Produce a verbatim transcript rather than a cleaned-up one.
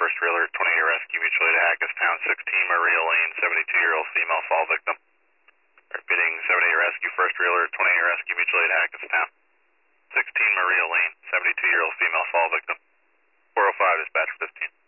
first trailer, twenty-eight rescue, mutual aid Hackettstown, sixteen Maria Lane, seventy-two-year-old female fall victim. Repeating, seventy-eight rescue, first trailer, twenty-eight rescue, mutual aid Hackettstown, sixteen Maria Lane, seventy-two-year-old female fall victim. four oh five, dispatch fifteen.